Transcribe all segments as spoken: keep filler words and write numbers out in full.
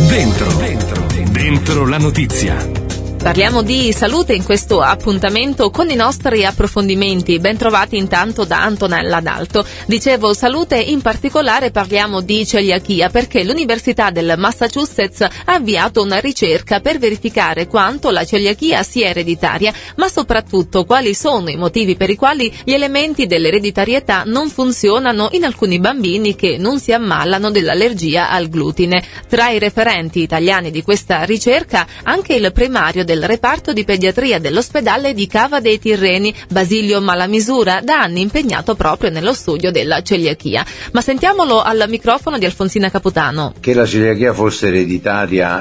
Dentro, dentro, dentro la notizia. Parliamo di salute in questo appuntamento con i nostri approfondimenti. Ben trovati intanto da Antonella D'Alto. Dicevo salute, in particolare parliamo di celiachia perché l'Università del Massachusetts ha avviato una ricerca per verificare quanto la celiachia sia ereditaria, ma soprattutto quali sono i motivi per i quali gli elementi dell'ereditarietà non funzionano in alcuni bambini che non si ammalano dell'allergia al glutine. Tra i referenti italiani di questa ricerca anche il primario del reparto di pediatria dell'ospedale di Cava dei Tirreni, Basilio Malamisura, da anni impegnato proprio nello studio della celiachia. Ma sentiamolo al microfono di Alfonsina Caputano. Che la celiachia fosse ereditaria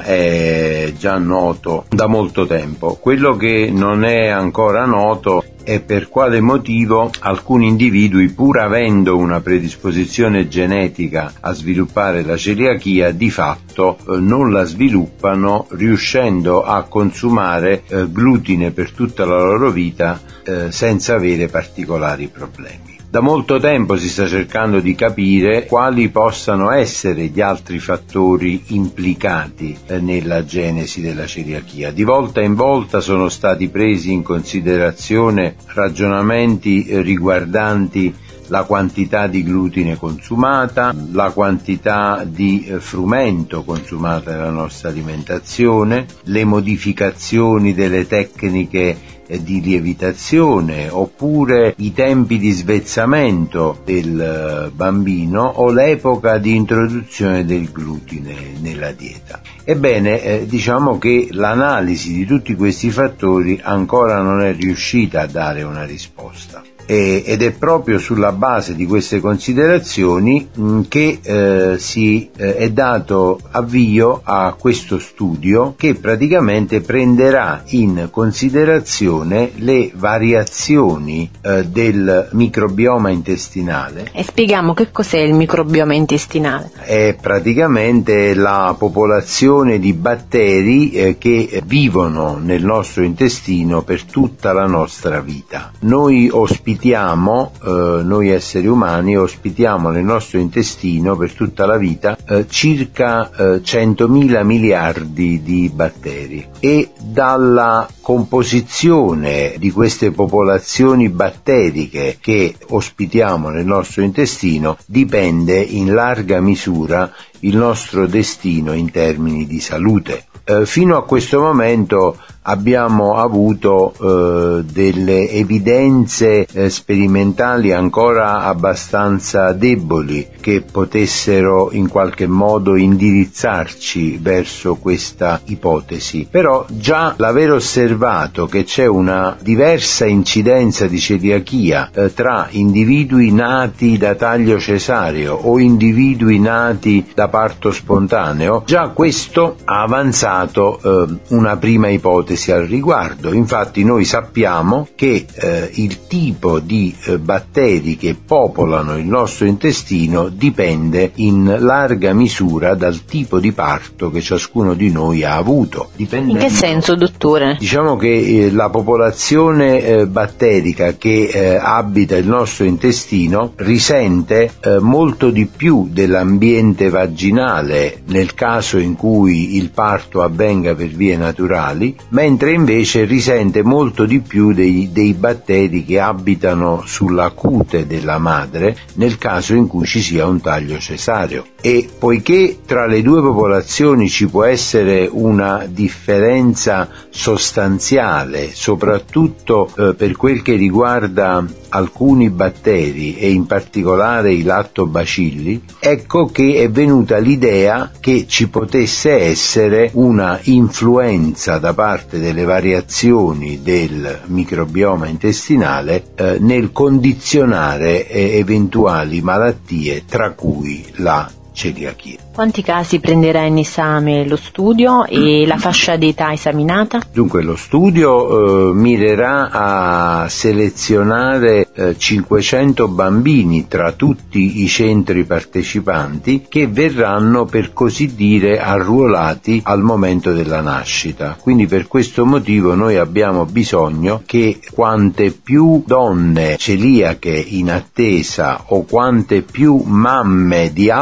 è già noto da molto tempo. Quello che non è ancora noto è per quale motivo alcuni individui, pur avendo una predisposizione genetica a sviluppare la celiachia, di fatto eh, non la sviluppano, riuscendo a consumare eh, glutine per tutta la loro vita eh, senza avere particolari problemi. Da molto tempo si sta cercando di capire quali possano essere gli altri fattori implicati eh, nella genesi della celiachia. Di volta in volta sono stati presi in considerazione ragionamenti eh, riguardanti la quantità di glutine consumata, la quantità di eh, frumento consumata nella nostra alimentazione, le modificazioni delle tecniche di lievitazione oppure i tempi di svezzamento del bambino o l'epoca di introduzione del glutine nella dieta. Ebbene, eh, diciamo che l'analisi di tutti questi fattori ancora non è riuscita a dare una risposta. Ed è proprio sulla base di queste considerazioni mh, che eh, si eh, è dato avvio a questo studio che praticamente prenderà in considerazione le variazioni eh, del microbioma intestinale. E spieghiamo che cos'è il microbioma intestinale. È praticamente la popolazione di batteri eh, che vivono nel nostro intestino per tutta la nostra vita. Noi ospitiamo Ospitiamo, eh, noi esseri umani ospitiamo nel nostro intestino per tutta la vita eh, circa eh, centomila miliardi di batteri, e dalla composizione di queste popolazioni batteriche che ospitiamo nel nostro intestino dipende in larga misura il nostro destino in termini di salute. Eh, fino a questo momento abbiamo avuto eh, delle evidenze eh, sperimentali ancora abbastanza deboli che potessero in qualche modo indirizzarci verso questa ipotesi. Però già l'aver osservato che c'è una diversa incidenza di celiachia eh, tra individui nati da taglio cesareo o individui nati da parto spontaneo, già questo ha avanzato eh, una prima ipotesi al riguardo. Infatti noi sappiamo che eh, il tipo di eh, batteri che popolano il nostro intestino dipende in larga misura dal tipo di parto che ciascuno di noi ha avuto. Dipendendo, in che senso, dottore? Diciamo che eh, la popolazione eh, batterica che eh, abita il nostro intestino risente eh, molto di più dell'ambiente vaginale nel caso in cui il parto avvenga per vie naturali, mentre invece risente molto di più dei, dei batteri che abitano sulla cute della madre nel caso in cui ci sia un taglio cesareo. E poiché tra le due popolazioni ci può essere una differenza sostanziale, soprattutto eh, per quel che riguarda alcuni batteri e in particolare i lattobacilli, ecco che è venuta l'idea che ci potesse essere una influenza da parte delle variazioni del microbioma intestinale eh, nel condizionare eh, eventuali malattie, tra cui la celiachia. Quanti casi prenderà in esame lo studio e la fascia d'età esaminata? Dunque lo studio eh, mirerà a selezionare eh, cinquecento bambini tra tutti i centri partecipanti che verranno, per così dire, arruolati al momento della nascita. Quindi per questo motivo noi abbiamo bisogno che quante più donne celiache in attesa o quante più mamme di altri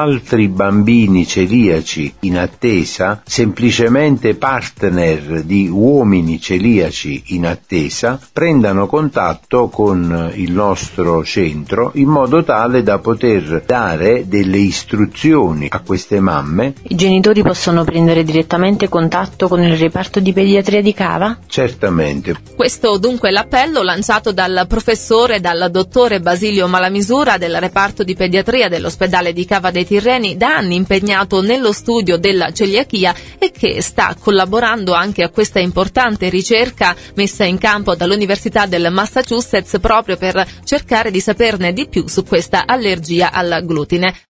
nostri bambini celiaci in attesa, semplicemente partner di uomini celiaci in attesa, prendano contatto con il nostro centro in modo tale da poter dare delle istruzioni a queste mamme. I genitori possono prendere direttamente contatto con il reparto di pediatria di Cava? Certamente. Questo dunque è l'appello lanciato dal professore, dal dottore Basilio Malamisura del reparto di pediatria dell'ospedale di Cava dei Tirreni, da anni impegnato nello studio della celiachia e che sta collaborando anche a questa importante ricerca messa in campo dall'Università del Massachusetts proprio per cercare di saperne di più su questa allergia al glutine.